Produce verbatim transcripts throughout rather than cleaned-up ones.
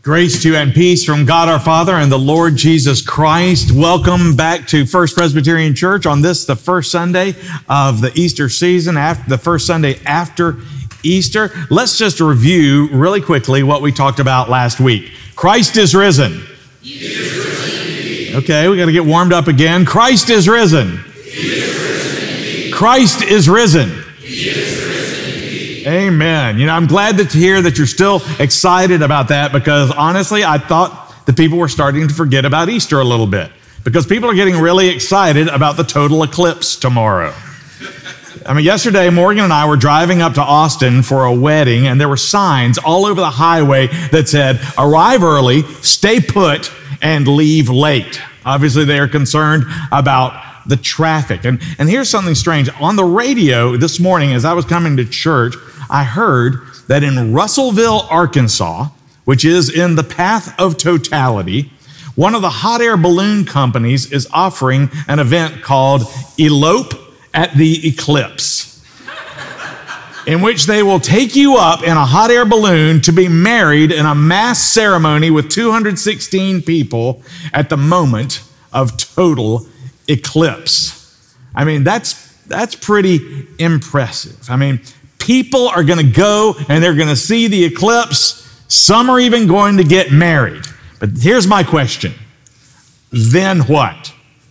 Grace to you and peace from God our Father and the Lord Jesus Christ. Welcome back to First Presbyterian Church on this, the first Sunday of the Easter season, after the first Sunday after Easter. Let's just review really quickly what we talked about last week. Christ is risen. He is risen indeed. Okay, we got to get warmed up again. Christ is risen. He is risen indeed. Christ is risen. He is risen indeed. Amen. You know, I'm glad to hear that you're still excited about that, because honestly, I thought the people were starting to forget about Easter a little bit, because people are getting really excited about the total eclipse tomorrow. I mean, yesterday, Morgan and I were driving up to Austin for a wedding, and there were signs all over the highway that said, arrive early, stay put, and leave late. Obviously, they are concerned about the traffic. And, and here's something strange. On the radio this morning, as I was coming to church, I heard that in Russellville, Arkansas, which is in the path of totality, one of the hot air balloon companies is offering an event called Elope at the Eclipse, in which they will take you up in a hot air balloon to be married in a mass ceremony with two hundred sixteen people at the moment of total eclipse. I mean, that's that's pretty impressive. I mean, people are going to go and they're going to see the eclipse. Some are even going to get married. But here's my question. Then what?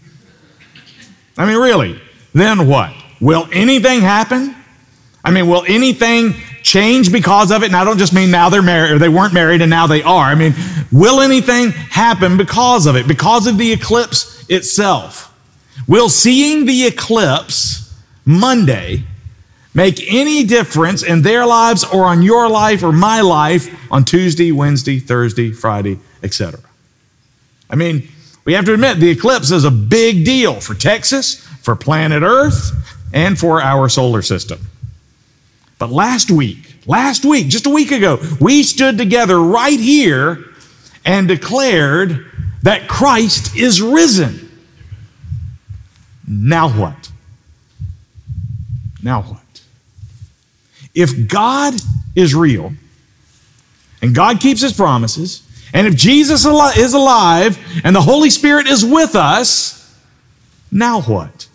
I mean, really, then what? Will anything happen? I mean, will anything change because of it? And I don't just mean now they're married, or they weren't married and now they are. I mean, will anything happen because of it, because of the eclipse itself? Will seeing the eclipse Monday make any difference in their lives or on your life or my life on Tuesday, Wednesday, Thursday, Friday, et cetera? I mean, we have to admit the eclipse is a big deal for Texas, for planet Earth, and for our solar system. But last week, last week, just a week ago, we stood together right here and declared that Christ is risen. Now what? Now what? If God is real, and God keeps his promises, and if Jesus is alive, and the Holy Spirit is with us, now what?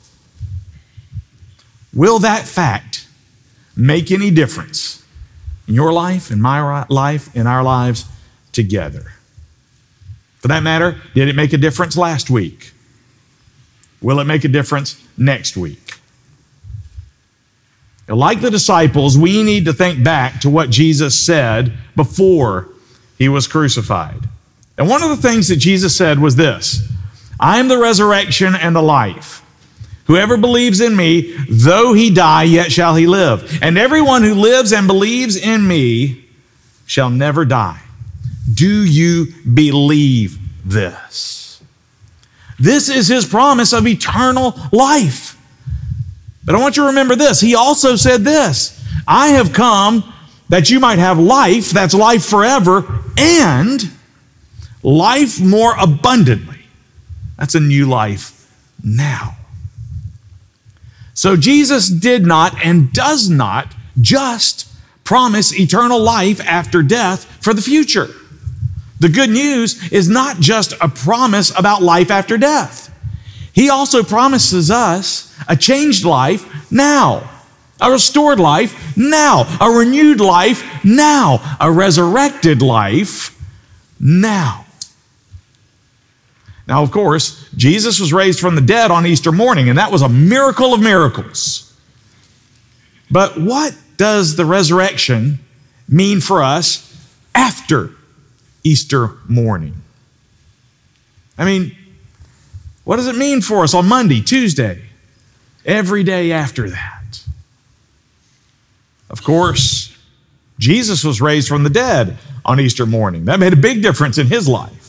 Will that fact make any difference in your life, in my life, in our lives together? For that matter, did it make a difference last week? Will it make a difference next week? Now, like the disciples, we need to think back to what Jesus said before he was crucified. And one of the things that Jesus said was this: I am the resurrection and the life. Whoever believes in me, though he die, yet shall he live. And everyone who lives and believes in me shall never die. Do you believe this? This is his promise of eternal life. But I want you to remember this. He also said this: I have come that you might have life, that's life forever, and life more abundantly. That's a new life now. So Jesus did not and does not just promise eternal life after death for the future. The good news is not just a promise about life after death. He also promises us a changed life now, a restored life now, a renewed life now, a resurrected life now. Now, of course, Jesus was raised from the dead on Easter morning, and that was a miracle of miracles. But what does the resurrection mean for us after Easter morning? I mean, what does it mean for us on Monday, Tuesday, every day after that? Of course, Jesus was raised from the dead on Easter morning. That made a big difference in his life.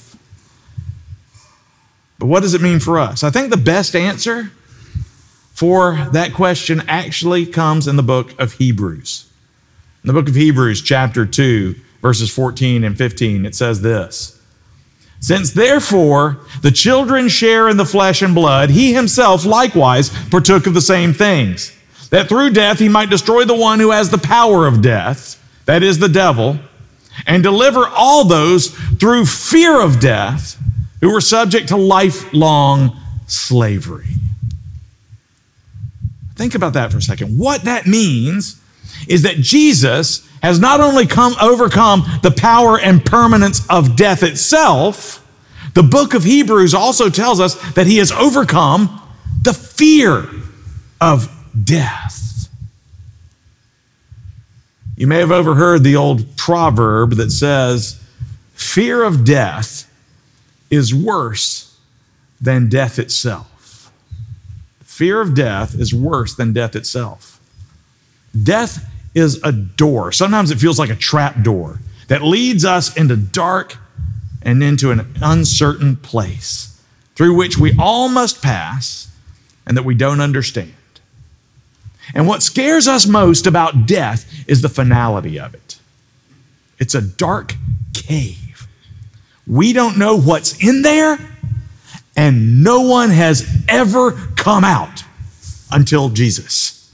But what does it mean for us? I think the best answer for that question actually comes in the book of Hebrews. In the book of Hebrews, chapter two, verses fourteen and fifteen, it says this: Since therefore the children share in the flesh and blood, he himself likewise partook of the same things, that through death he might destroy the one who has the power of death, that is the devil, and deliver all those through fear of death who were subject to lifelong slavery. Think about that for a second. What that means is that Jesus has not only come overcome the power and permanence of death itself, the book of Hebrews also tells us that he has overcome the fear of death. You may have overheard the old proverb that says, fear of death is worse than death itself. Fear of death is worse than death itself. Death is a door. Sometimes it feels like a trap door that leads us into dark and into an uncertain place through which we all must pass and that we don't understand. And what scares us most about death is the finality of it. It's a dark cave. We don't know what's in there, and no one has ever come out until Jesus.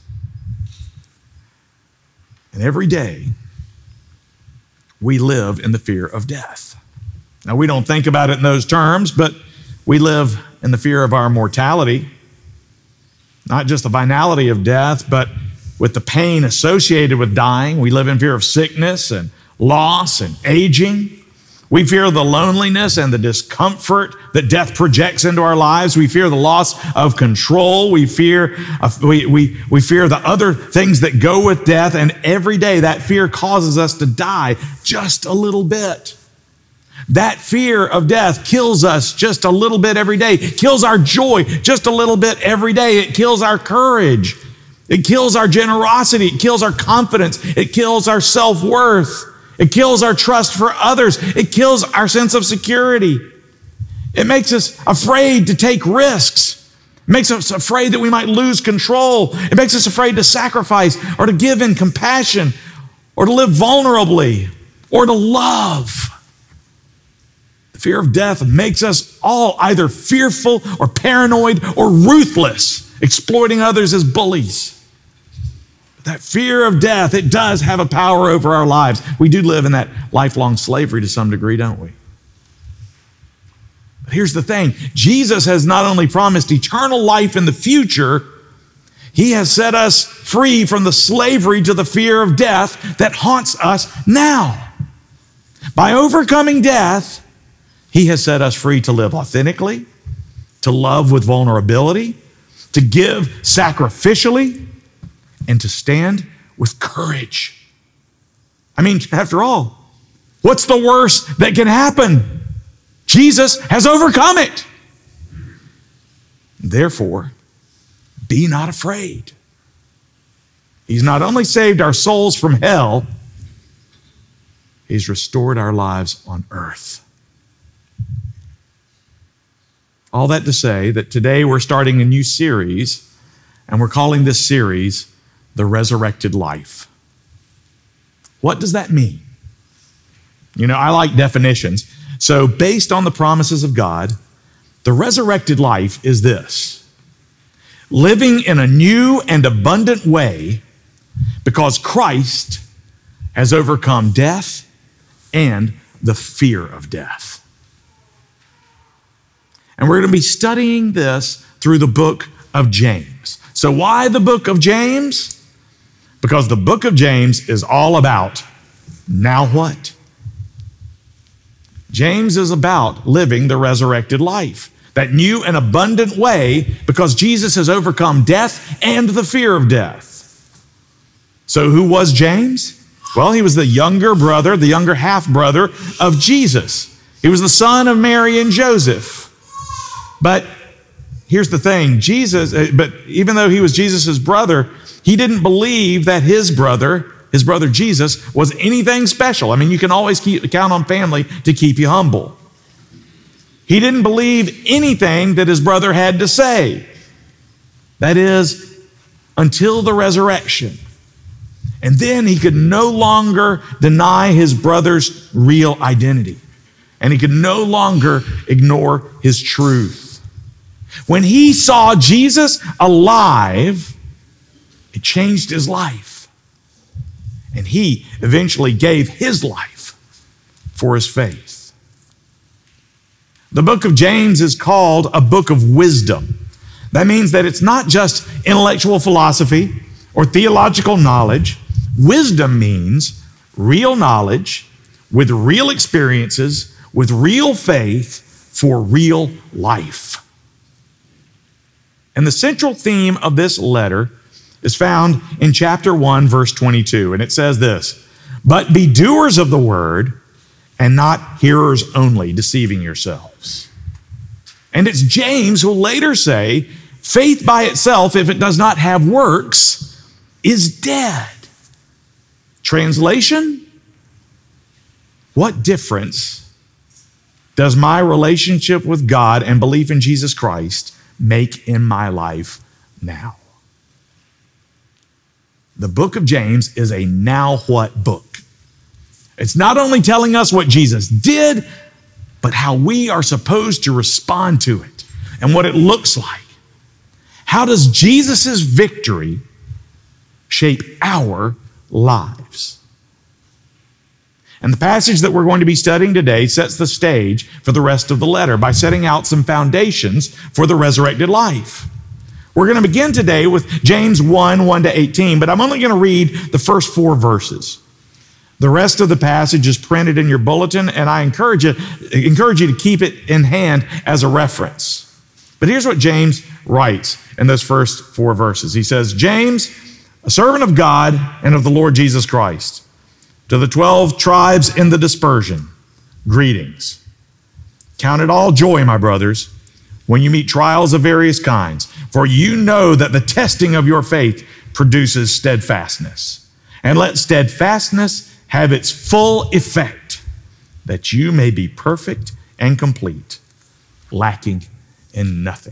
And every day, we live in the fear of death. Now, we don't think about it in those terms, but we live in the fear of our mortality. Not just the finality of death, but with the pain associated with dying. We live in fear of sickness and loss and aging. We fear the loneliness and the discomfort that death projects into our lives. We fear the loss of control. We fear, uh, we, we, we fear the other things that go with death. And every day that fear causes us to die just a little bit. That fear of death kills us just a little bit every day. It kills our joy just a little bit every day. It kills our courage. It kills our generosity. It kills our confidence. It kills our self-worth. It kills our trust for others. It kills our sense of security. It makes us afraid to take risks. It makes us afraid that we might lose control. It makes us afraid to sacrifice or to give in compassion or to live vulnerably or to love. The fear of death makes us all either fearful or paranoid or ruthless, exploiting others as bullies. That fear of death, it does have a power over our lives. We do live in that lifelong slavery to some degree, don't we? But here's the thing. Jesus has not only promised eternal life in the future, he has set us free from the slavery to the fear of death that haunts us now. By overcoming death, he has set us free to live authentically, to love with vulnerability, to give sacrificially, and to stand with courage. I mean, after all, what's the worst that can happen? Jesus has overcome it. Therefore, be not afraid. He's not only saved our souls from hell, he's restored our lives on earth. All that to say that today we're starting a new series, and we're calling this series The Resurrected Life. What does that mean? You know, I like definitions. So based on the promises of God, the resurrected life is this: living in a new and abundant way because Christ has overcome death and the fear of death. And we're going to be studying this through the book of James. So why the book of James? Because the book of James is all about now what? James is about living the resurrected life, that new and abundant way, because Jesus has overcome death and the fear of death. So who was James? Well, he was the younger brother, the younger half-brother of Jesus. He was the son of Mary and Joseph. But here's the thing, Jesus, but even though he was Jesus' brother, he didn't believe that his brother, his brother Jesus, was anything special. I mean, you can always keep, count on family to keep you humble. He didn't believe anything that his brother had to say. That is, until the resurrection. And then he could no longer deny his brother's real identity. And he could no longer ignore his truth. When he saw Jesus alive, it changed his life. And he eventually gave his life for his faith. The book of James is called a book of wisdom. That means that it's not just intellectual philosophy or theological knowledge. Wisdom means real knowledge with real experiences, with real faith for real life. And the central theme of this letter is found in chapter one, verse twenty-two. And it says this, "But be doers of the word and not hearers only, deceiving yourselves." And it's James who will later say, faith by itself, if it does not have works, is dead. Translation, what difference does my relationship with God and belief in Jesus Christ make in my life now? The book of James is a now what book. It's not only telling us what Jesus did, but how we are supposed to respond to it and what it looks like. How does Jesus' victory shape our lives? And the passage that we're going to be studying today sets the stage for the rest of the letter by setting out some foundations for the resurrected life. We're going to begin today with James one, one to eighteen, but I'm only going to read the first four verses. The rest of the passage is printed in your bulletin, and I encourage you, encourage you to keep it in hand as a reference. But here's what James writes in those first four verses. He says, "James, a servant of God and of the Lord Jesus Christ, to the twelve tribes in the dispersion, greetings. Count it all joy, my brothers, when you meet trials of various kinds, for you know that the testing of your faith produces steadfastness. And let steadfastness have its full effect, that you may be perfect and complete, lacking in nothing."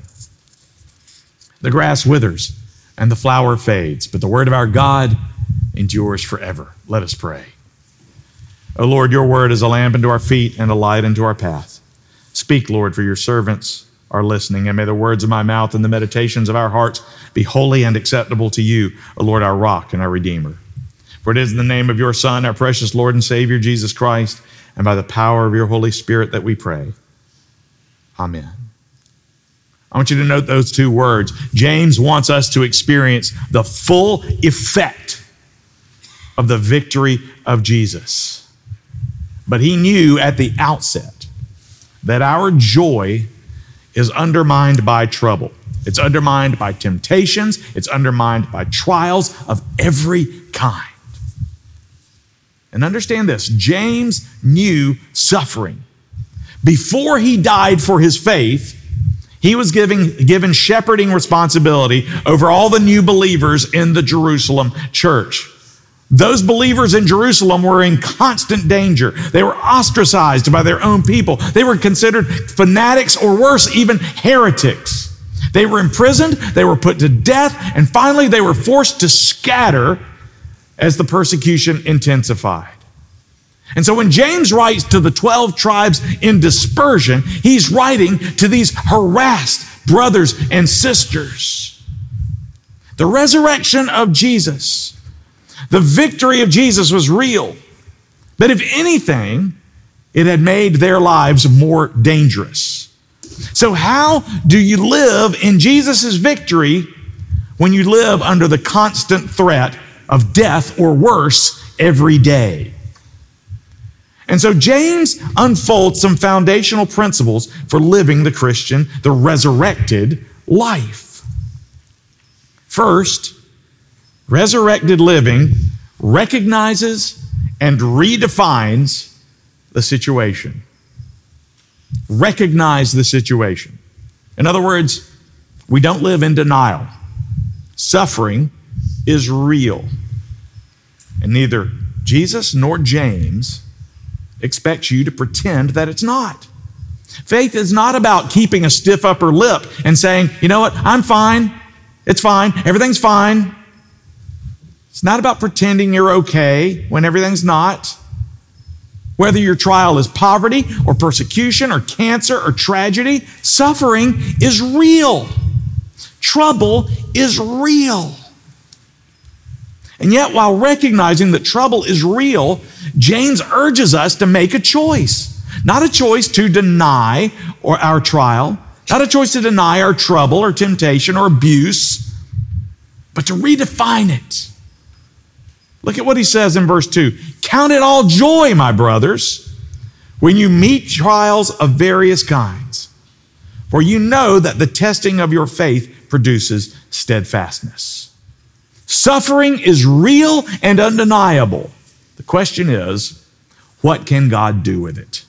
The grass withers and the flower fades, but the word of our God endures forever. Let us pray. O Lord, your word is a lamp unto our feet and a light unto our path. Speak, Lord, for your servants are listening, and may the words of my mouth and the meditations of our hearts be holy and acceptable to you, O Lord, our rock and our redeemer. For it is in the name of your Son, our precious Lord and Savior, Jesus Christ, and by the power of your Holy Spirit that we pray. Amen. I want you to note those two words. James wants us to experience the full effect of the victory of Jesus. But he knew at the outset that our joy is undermined by trouble. It's undermined by temptations. It's undermined by trials of every kind. And understand this, James knew suffering. Before he died for his faith, he was giving, given shepherding responsibility over all the new believers in the Jerusalem church. Those believers in Jerusalem were in constant danger. They were ostracized by their own people. They were considered fanatics, or worse, even heretics. They were imprisoned, they were put to death, and finally they were forced to scatter as the persecution intensified. And so when James writes to the twelve tribes in dispersion, he's writing to these harassed brothers and sisters. The resurrection of Jesus, the victory of Jesus was real. But if anything, it had made their lives more dangerous. So how do you live in Jesus' victory when you live under the constant threat of death or worse every day? And so James unfolds some foundational principles for living the Christian, the resurrected life. First, resurrected living recognizes and redefines the situation. Recognize the situation. In other words, we don't live in denial. Suffering is real. And neither Jesus nor James expects you to pretend that it's not. Faith is not about keeping a stiff upper lip and saying, you know what, I'm fine, it's fine, everything's fine. It's not about pretending you're okay when everything's not. Whether your trial is poverty or persecution or cancer or tragedy, suffering is real. Trouble is real. And yet, while recognizing that trouble is real, James urges us to make a choice. Not a choice to deny or our trial, not a choice to deny our trouble or temptation or abuse, but to redefine it. Look at what he says in verse two. Count it all joy, my brothers, when you meet trials of various kinds, for you know that the testing of your faith produces steadfastness. Suffering is real and undeniable. The question is, what can God do with it?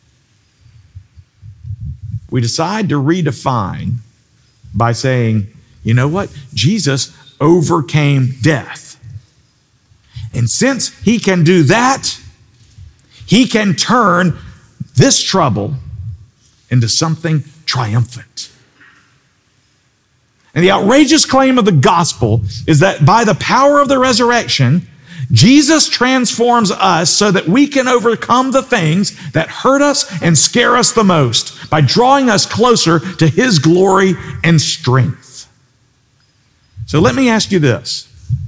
We decide to redefine by saying, you know what? Jesus overcame death. And since he can do that, he can turn this trouble into something triumphant. And the outrageous claim of the gospel is that by the power of the resurrection, Jesus transforms us so that we can overcome the things that hurt us and scare us the most by drawing us closer to his glory and strength. So let me ask you this.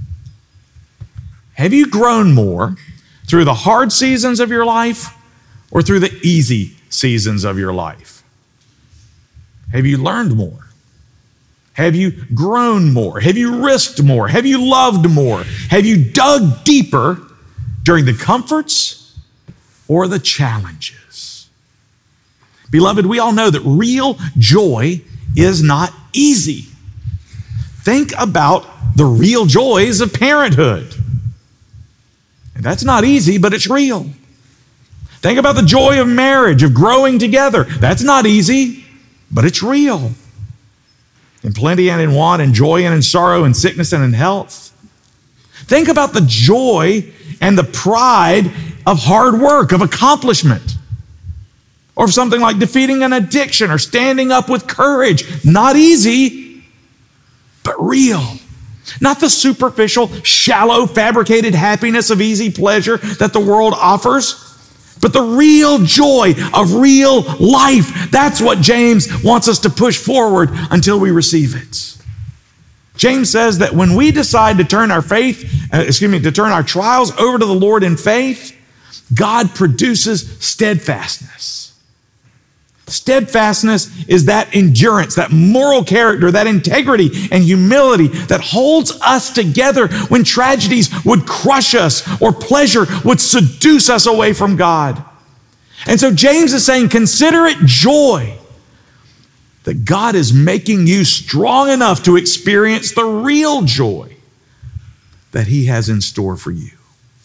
Have you grown more through the hard seasons of your life or through the easy seasons of your life? Have you learned more? Have you grown more? Have you risked more? Have you loved more? Have you dug deeper during the comforts or the challenges? Beloved, we all know that real joy is not easy. Think about the real joys of parenthood. And that's not easy, but it's real. Think about the joy of marriage, of growing together. That's not easy, but it's real. In plenty and in want, in joy and in sorrow, in sickness and in health. Think about the joy and the pride of hard work, of accomplishment, or of something like defeating an addiction or standing up with courage. Not easy, but real. Not the superficial, shallow, fabricated happiness of easy pleasure that the world offers, but the real joy of real life. That's what James wants us to push forward until we receive it. James says that when we decide to turn our faith, uh, excuse me, to turn our trials over to the Lord in faith, God produces steadfastness. Steadfastness is that endurance, that moral character, that integrity and humility that holds us together when tragedies would crush us or pleasure would seduce us away from God. And so James is saying, consider it joy that God is making you strong enough to experience the real joy that he has in store for you.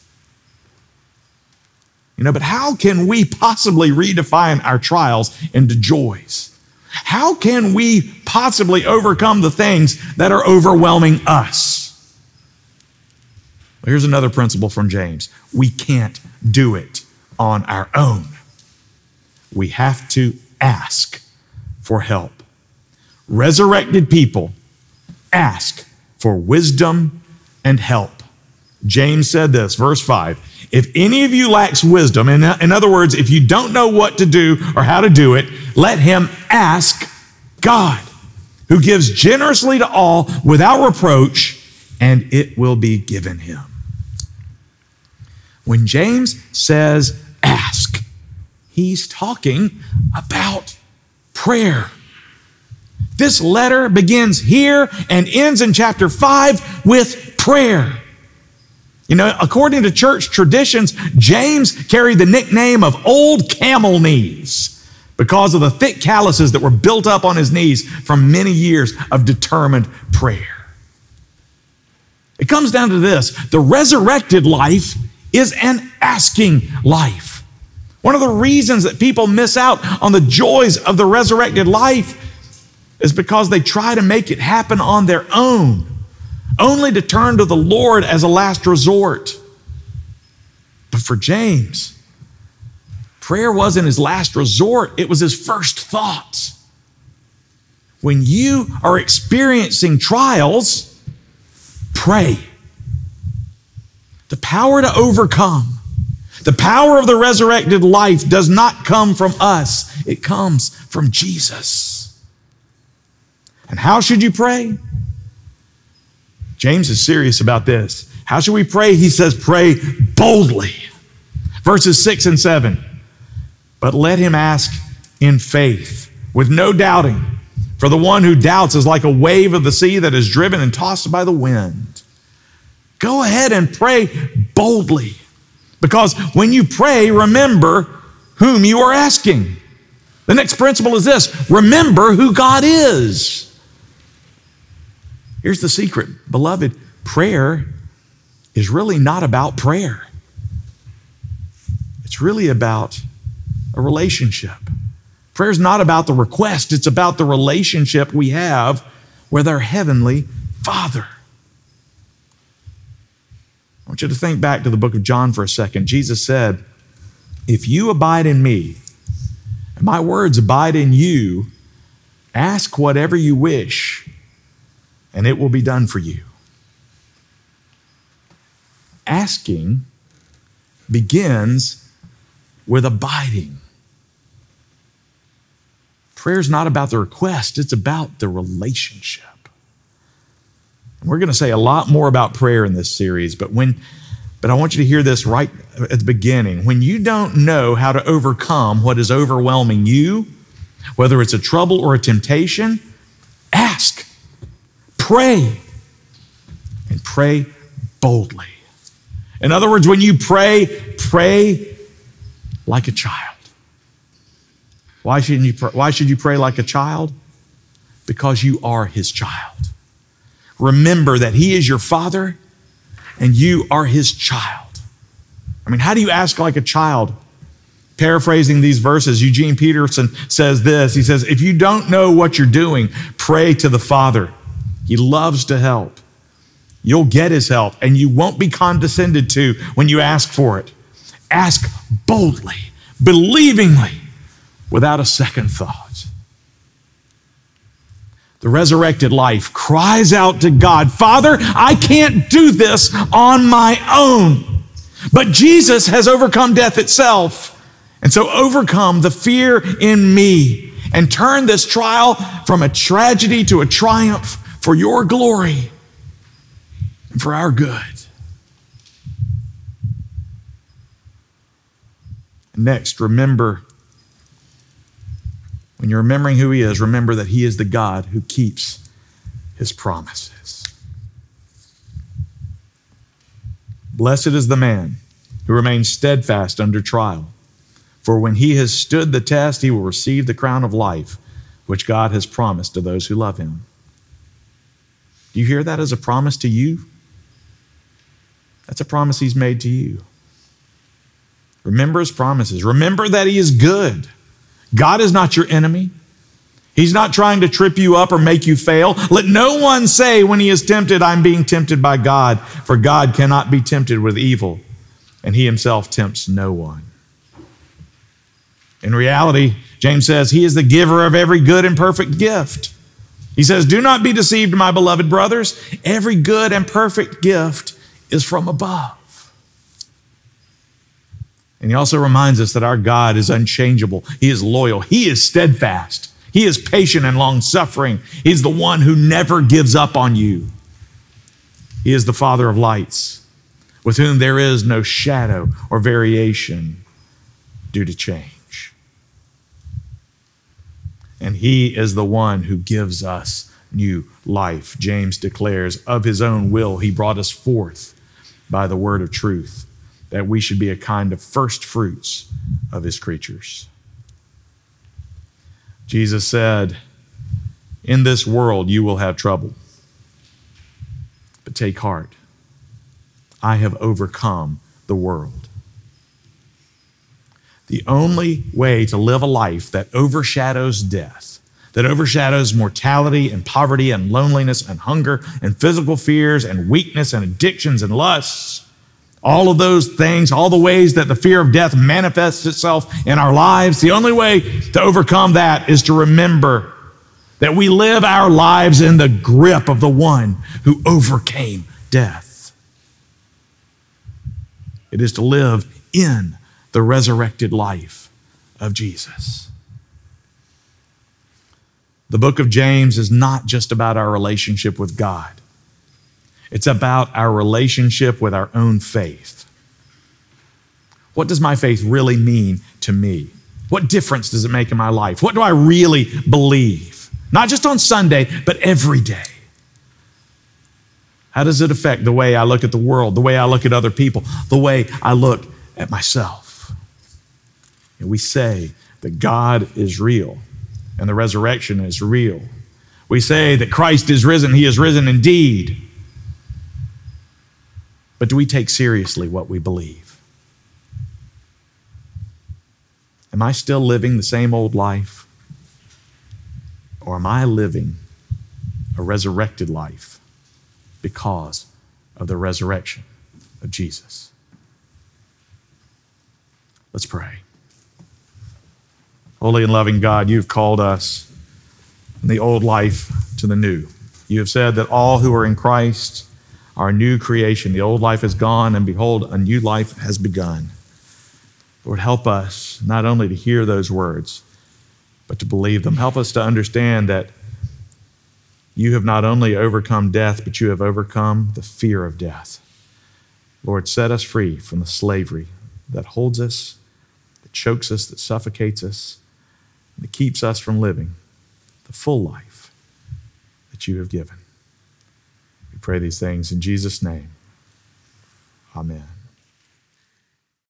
You know, but how can we possibly redefine our trials into joys? How can we possibly overcome the things that are overwhelming us? Well, here's another principle from James. We can't do it on our own. We have to ask for help. Resurrected people ask for wisdom and help. James said this, verse five, if any of you lacks wisdom, in, in other words, if you don't know what to do or how to do it, let him ask God, who gives generously to all without reproach, and it will be given him. When James says ask, he's talking about prayer. This letter begins here and ends in chapter five with prayer. You know, according to church traditions, James carried the nickname of Old Camel Knees because of the thick calluses that were built up on his knees from many years of determined prayer. It comes down to this: the resurrected life is an asking life. One of the reasons that people miss out on the joys of the resurrected life is because they try to make it happen on their own, only to turn to the Lord as a last resort. But for James, prayer wasn't his last resort, it was his first thought. When you are experiencing trials, pray. The power to overcome, the power of the resurrected life does not come from us, it comes from Jesus. And how should you pray? James is serious about this. How should we pray? He says, pray boldly. Verses six and seven. But let him ask in faith, with no doubting. For the one who doubts is like a wave of the sea that is driven and tossed by the wind. Go ahead and pray boldly. Because when you pray, remember whom you are asking. The next principle is this: remember who God is. Here's the secret, beloved. Prayer is really not about prayer. It's really about a relationship. Prayer is not about the request. It's about the relationship we have with our Heavenly Father. I want you to think back to the book of John for a second. Jesus said, if you abide in me, and my words abide in you, ask whatever you wish, and it will be done for you. Asking begins with abiding. Prayer is not about the request, it's about the relationship. And we're going to say a lot more about prayer in this series, but when but I want you to hear this right at the beginning. When you don't know how to overcome what is overwhelming you, whether it's a trouble or a temptation, ask, pray, and pray boldly. In other words, when you pray, pray like a child. Why shouldn't you pray? Why should you pray like a child? Because you are his child. Remember that he is your father and you are his child. I mean, how do you ask like a child? Paraphrasing these verses, Eugene Peterson says this. He says, if you don't know what you're doing, pray to the Father. He loves to help. You'll get his help, and you won't be condescended to when you ask for it. Ask boldly, believingly, without a second thought. The resurrected life cries out to God, Father, I can't do this on my own. But Jesus has overcome death itself. And so overcome the fear in me and turn this trial from a tragedy to a triumph for your glory and for our good. Next, remember, when you're remembering who he is, remember that he is the God who keeps his promises. Blessed is the man who remains steadfast under trial. For when he has stood the test, he will receive the crown of life, which God has promised to those who love him. Do you hear that as a promise to you? That's a promise he's made to you. Remember his promises. Remember that he is good. God is not your enemy. He's not trying to trip you up or make you fail. Let no one say when he is tempted, I'm being tempted by God, for God cannot be tempted with evil, and he himself tempts no one. In reality, James says, he is the giver of every good and perfect gift. He says, do not be deceived, my beloved brothers. Every good and perfect gift is from above. And he also reminds us that our God is unchangeable. He is loyal. He is steadfast. He is patient and long-suffering. He's the one who never gives up on you. He is the Father of lights, with whom there is no shadow or variation due to change. And he is the one who gives us new life. James declares, of his own will, he brought us forth by the word of truth, that we should be a kind of first fruits of his creatures. Jesus said, in this world you will have trouble, but take heart. I have overcome the world. The only way to live a life that overshadows death, that overshadows mortality and poverty and loneliness and hunger and physical fears and weakness and addictions and lusts, all of those things, all the ways that the fear of death manifests itself in our lives, the only way to overcome that is to remember that we live our lives in the grip of the one who overcame death. It is to live in the resurrected life of Jesus. The book of James is not just about our relationship with God. It's about our relationship with our own faith. What does my faith really mean to me? What difference does it make in my life? What do I really believe? Not just on Sunday, but every day. How does it affect the way I look at the world, the way I look at other people, the way I look at myself? And we say that God is real and the resurrection is real. We say that Christ is risen, he is risen indeed. But do we take seriously what we believe? Am I still living the same old life? Or am I living a resurrected life because of the resurrection of Jesus? Let's pray. Holy and loving God, you've called us from the old life to the new. You have said that all who are in Christ are a new creation. The old life is gone, and behold, a new life has begun. Lord, help us not only to hear those words, but to believe them. Help us to understand that you have not only overcome death, but you have overcome the fear of death. Lord, set us free from the slavery that holds us, that chokes us, that suffocates us, and that keeps us from living the full life that you have given. We pray these things in Jesus' name. Amen.